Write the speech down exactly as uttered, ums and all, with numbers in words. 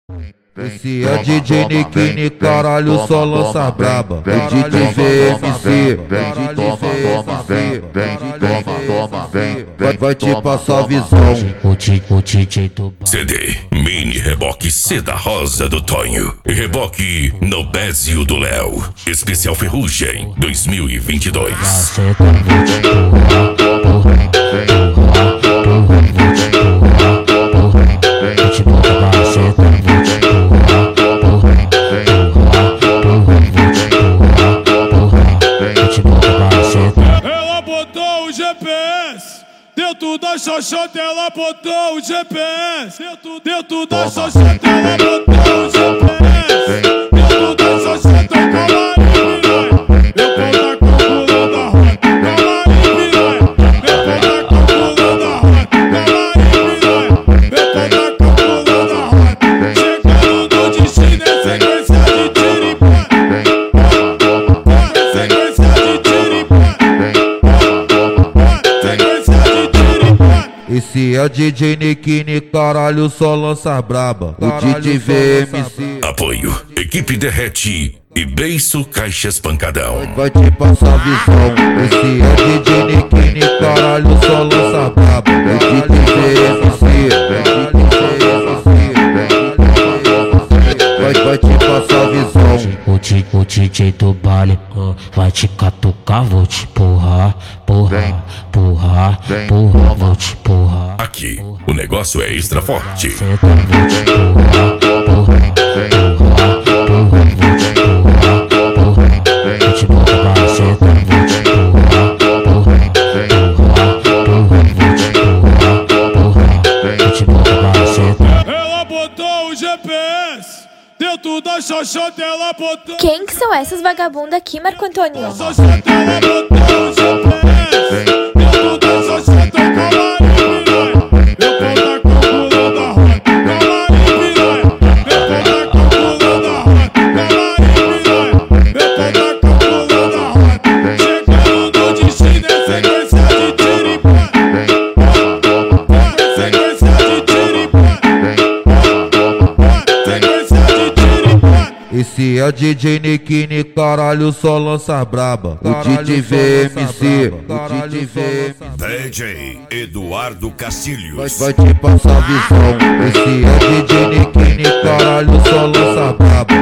Esse é D J Nikini, caralho, só lança braba. O D J V M C, vai, vai te passar visão. C D Mini Reboque Seda Rosa do Tonho e Reboque Nobésio do Léo. Especial Ferrugem dois mil e vinte e dois. Ela botou o G P S dentro da xoxota, ela botou o G P S dentro, dentro da xoxota, ela botou o G P S dentro da xoxota, camarim piranha, meu pau tá calculando a rota, camarim piranha, meu pau tá calculando a rota, camarim piranha, meu pau tá calculando a rota, chegando no destino é sequência de tiripá, sequência de tiripá. Esse é o D J Nikini, caralho, só lança braba. O D J V M C. Apoio Equipe Derrete e Beiço Caixas Pancadão. Vai te passar visão. Esse é o D J Nikini, caralho, só lança braba. O D J V M C. Vai, vai te passar visão. O, D, o D J do baile uh, vai te catucar, vou te porrar, porrar, porrar, porrar, vou te porrar. Aqui o negócio é extra forte. Cê tá, vou te porrar, porrar, porrar, porrar, vou te porrar, porrar, vou te porrar, cê tá, vou te porrar, porrar, porrar, porrar, vou te porrar, porrar, vou te porrar, cê tá. Ela botou o G P S dentro da xoxota, ela botou. Quem que são essas vagabundas aqui, Marco Antônio? Xoxota, ela botou o G P S dentro da xoxota, camarim piranha, meu pau tá calculando a rota, camarim piranha, meu pau tá calculando a rota, camarim piranha, meu pau tá calculando a rota, chegando no destino é sequência de tiripá, sequência de tiripá, sequência de tiripá. Esse é o D J Nikini, caralho, só lança braba. O D J V M C. O D J V M C. D J Eduardo Vai, Castilhos. vai te passar visão. Esse é o D J Nikini, caralho, só lança braba.